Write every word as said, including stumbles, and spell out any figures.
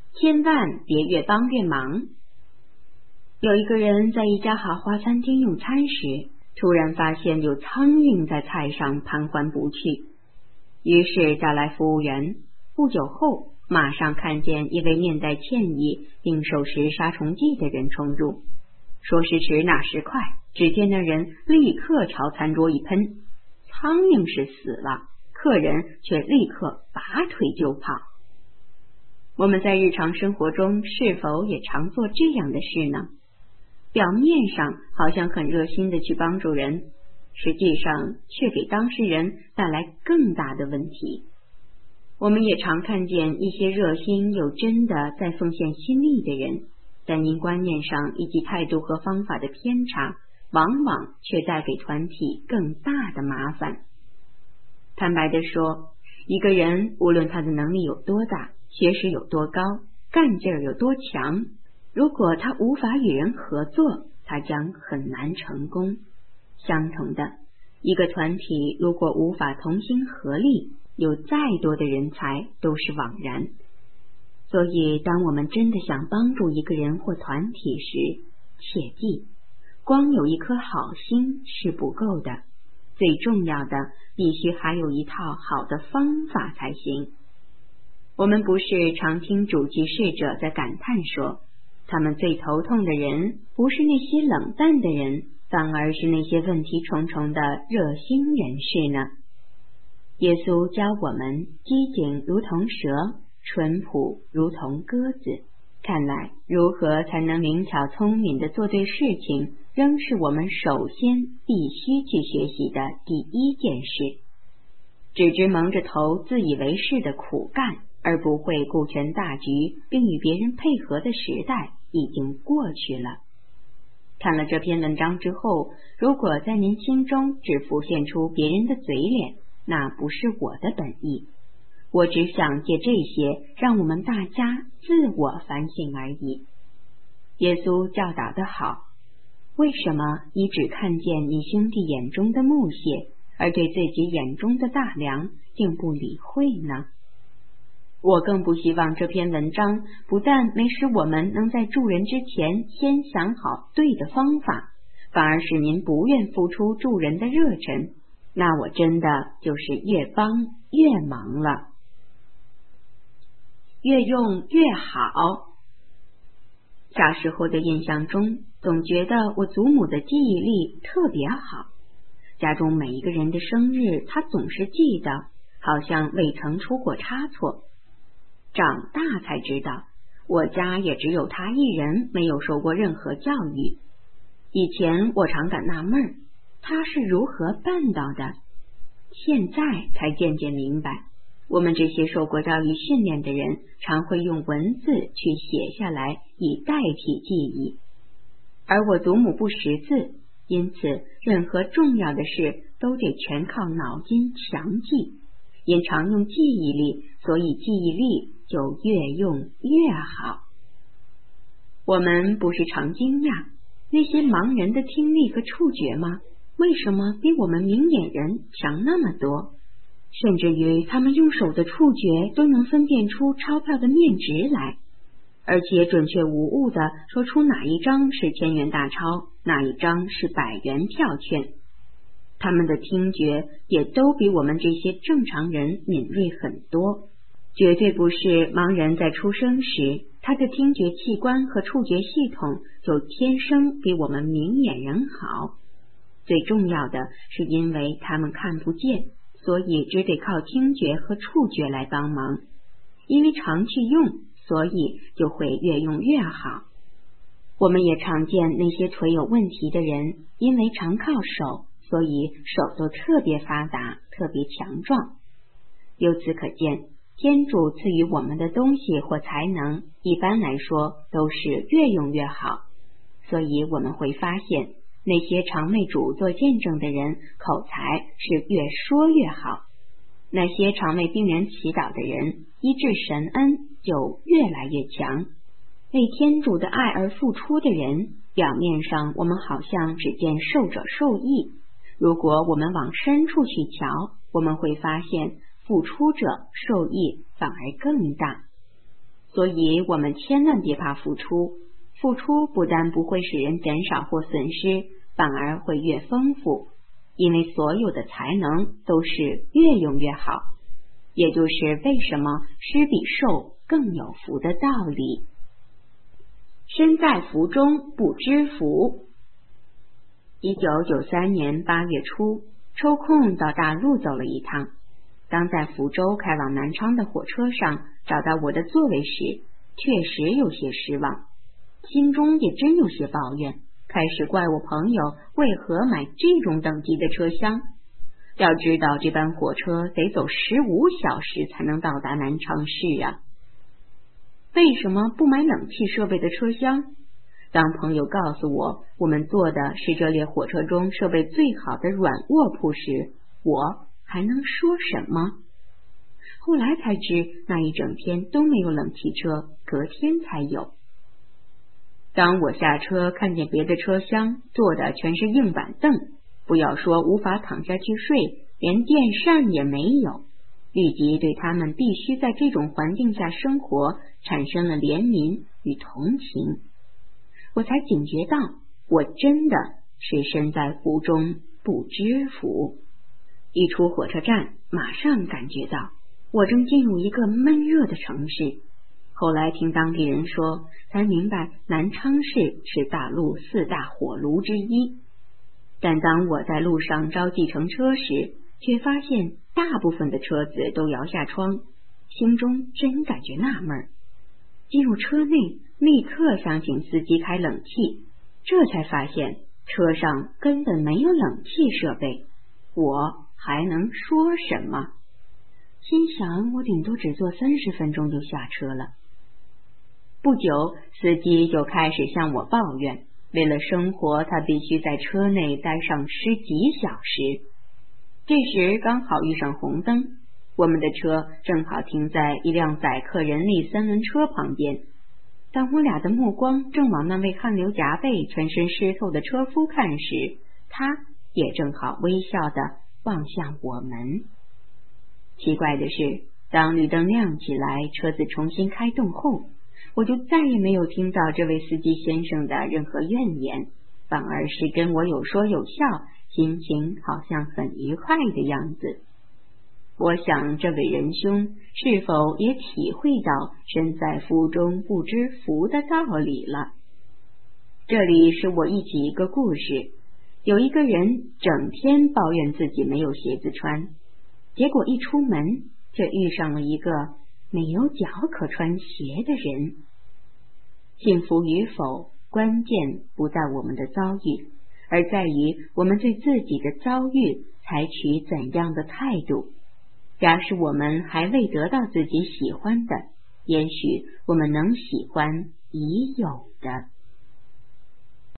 千万别越帮越忙。有一个人在一家豪华餐厅用餐时，突然发现有苍蝇在菜上盘桓不去，于是叫来服务员。不久后，马上看见一位面带歉意并手持杀虫剂的人冲入，说时迟那时快，只见那人立刻朝餐桌一喷，苍蝇是死了，客人却立刻拔腿就跑。我们在日常生活中是否也常做这样的事呢？表面上好像很热心的去帮助人，实际上却给当事人带来更大的问题。我们也常看见一些热心又真的在奉献心力的人，但因观念上以及态度和方法的偏差，往往却带给团体更大的麻烦。坦白地说，一个人无论他的能力有多大，学识有多高，干劲儿有多强，如果他无法与人合作，他将很难成功。相同的，一个团体如果无法同心合力，有再多的人才都是枉然。所以当我们真的想帮助一个人或团体时，切记，光有一颗好心是不够的，最重要的必须还有一套好的方法才行。我们不是常听主祭事者在感叹说，他们最头痛的人不是那些冷淡的人，反而是那些问题重重的热心人士呢？耶稣教我们机警如同蛇，淳朴如同鸽子。看来如何才能灵巧聪明地做对事情，仍是我们首先必须去学习的第一件事。只知蒙着头自以为是的苦干，而不会顾全大局并与别人配合的时代已经过去了。看了这篇文章之后，如果在您心中只浮现出别人的嘴脸，那不是我的本意，我只想借这些让我们大家自我反省而已。耶稣教导得好，为什么你只看见你兄弟眼中的木屑，而对自己眼中的大梁竟不理会呢？我更不希望这篇文章不但没使我们能在助人之前先想好对的方法，反而使您不愿付出助人的热忱，那我真的就是越帮越忙了。越用越好。小时候的印象中，总觉得我祖母的记忆力特别好，家中每一个人的生日她总是记得，好像未曾出过差错。长大才知道，我家也只有她一人没有受过任何教育。以前我常感纳闷，她是如何办到的，现在才渐渐明白，我们这些受过教育训练的人，常会用文字去写下来以代替记忆，而我祖母不识字，因此任何重要的事都得全靠脑筋强记，因常用记忆力，所以记忆力就越用越好。我们不是常惊讶，那些盲人的听力和触觉吗？为什么比我们明眼人强那么多？甚至于他们用手的触觉都能分辨出钞票的面值来，而且准确无误地说出哪一张是千元大钞，哪一张是百元票券。他们的听觉也都比我们这些正常人敏锐很多，绝对不是盲人在出生时，他的听觉器官和触觉系统就天生比我们明眼人好。最重要的是因为他们看不见，所以只得靠听觉和触觉来帮忙，因为常去用，所以就会越用越好。我们也常见那些腿有问题的人，因为常靠手，所以手都特别发达，特别强壮。由此可见，天主赐予我们的东西或才能，一般来说都是越用越好。所以我们会发现，那些常为主做见证的人，口才是越说越好；那些常为病人祈祷的人，医治神恩就越来越强。为天主的爱而付出的人，表面上我们好像只见受者受益，如果我们往深处去瞧，我们会发现付出者受益反而更大。 所以我们千万别怕付出，付出不但不会使人减少或损失，反而会越丰富，因为所有的才能都是越用越好，也就是为什么施比受更有福的道理。身在福中不知福。一九九三年八月初，抽空到大陆走了一趟，当在福州开往南昌的火车上找到我的座位时，确实有些失望，心中也真有些抱怨，开始怪我朋友为何买这种等级的车厢。要知道这班火车得走十五小时才能到达南昌市啊，为什么不买冷气设备的车厢？当朋友告诉我我们坐的是这列火车中设备最好的软卧铺时，我还能说什么？后来才知那一整天都没有冷气车，隔天才有。当我下车看见别的车厢坐的全是硬板凳，不要说无法躺下去睡，连电扇也没有，立即对他们必须在这种环境下生活产生了怜悯与同情。我才警觉到，我真的是身在福中不知福。一出火车站，马上感觉到我正进入一个闷热的城市。后来听当地人说，才明白南昌市是大陆四大火炉之一。但当我在路上招计程车时，却发现大部分的车子都摇下窗，心中真感觉纳闷。进入车内，立刻想请司机开冷气，这才发现车上根本没有冷气设备，我还能说什么？心想我顶多只坐三十分钟就下车了。不久，司机就开始向我抱怨，为了生活他必须在车内待上十几小时。这时刚好遇上红灯，我们的车正好停在一辆载客人力三轮车旁边。当我俩的目光正往那位汗流浃背全身湿透的车夫看时，他也正好微笑地望向我们。奇怪的是，当绿灯亮起来，车子重新开动后，我就再也没有听到这位司机先生的任何怨言，反而是跟我有说有笑，心情好像很愉快的样子。我想这位仁兄是否也体会到身在福中不知福的道理了？这里是我忆起一个故事，有一个人整天抱怨自己没有鞋子穿，结果一出门却遇上了一个没有脚可穿鞋的人。幸福与否，关键不在我们的遭遇，而在于我们对自己的遭遇采取怎样的态度。假使我们还未得到自己喜欢的，也许我们能喜欢已有的。